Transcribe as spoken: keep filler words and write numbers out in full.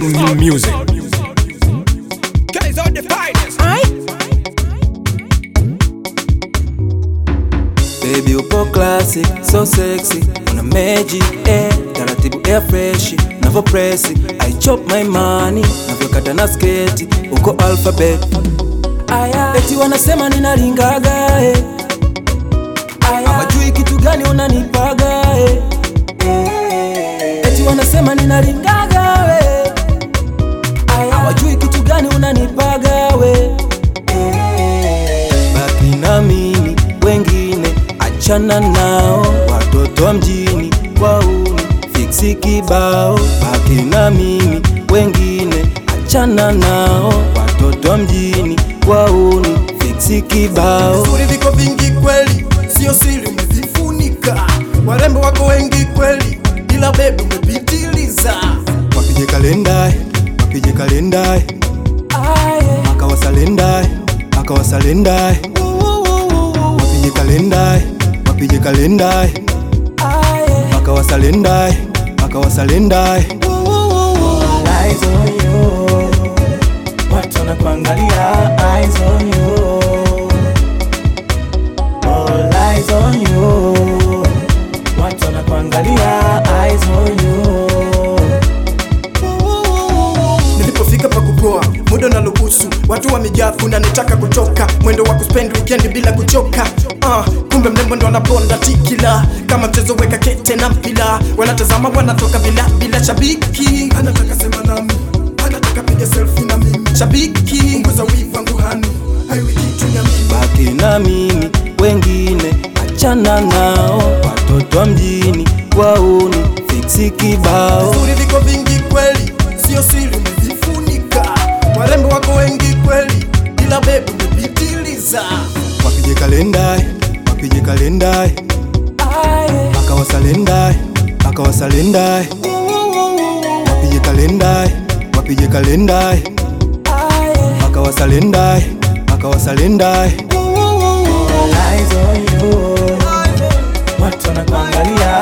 music. Guys are the finest. Baby upo classic, so sexy, una magic, eh, taratibu air fresh, navo pressy, I chop my money, navyo kata na sketi, uko alphabet. Aya, eti wanasema ninaringaga, eh. Aya, hawajui kitu gani unanipaga, eh. Eti wanasema ninaringaga, eh. Aya, hawajui kitu gani unanipaga, we. Baki na mimi, wengine achana nao, watoto wa mjini wauni fiksi kibao. Baki na mimi, wengine achana nao, watoto wa mjini wauni fiksi kibao. Vizuri viko vingi kweli, sio siri umevifunika. Warembo wako wengi kweli, ila baby umepitiliza. Wapige kalendai, wapige kalendai, maka wasalendai, maka wasalendai. Wapige kalendai, wapige kalendai, maka wasalendai, maka wasalendai. All eyes on you, watu wanakuangalia. Eyes on you, all eyes on you, watu wanakuangalia. Eyes on you. Nilipofika pa kupoa, muda na lubusu, watu wamejaa na nitaka kutoka. Mwendo wa kuspend weekend bila kuchoka. Ah, kumbe mlembo ndo anaponda tikila. Kama mchezo weka kete na mpila. Wanatazama wanatoka bila bila shabiki. Anataka sema nami, anataka piga selfie na mimi. Shabiki, ngoza wivu wangu hani, haiwi kitu ya mimi. Baki na mimi, wengine achana nao, watoto wa mjini wauni fiksi kibao. Vizuri viko vingi kweli, sio siri umevifunika. Warembo wako wengi kweli, ila baby umepitiliza. Wapige kalendai, wapige kalendai, maka wasalendai, maka wasalendai. Wapige kalendai, wapige kalendai, maka wasalendai, maka wasalendai. All eyes on you, watu wanakuangalia.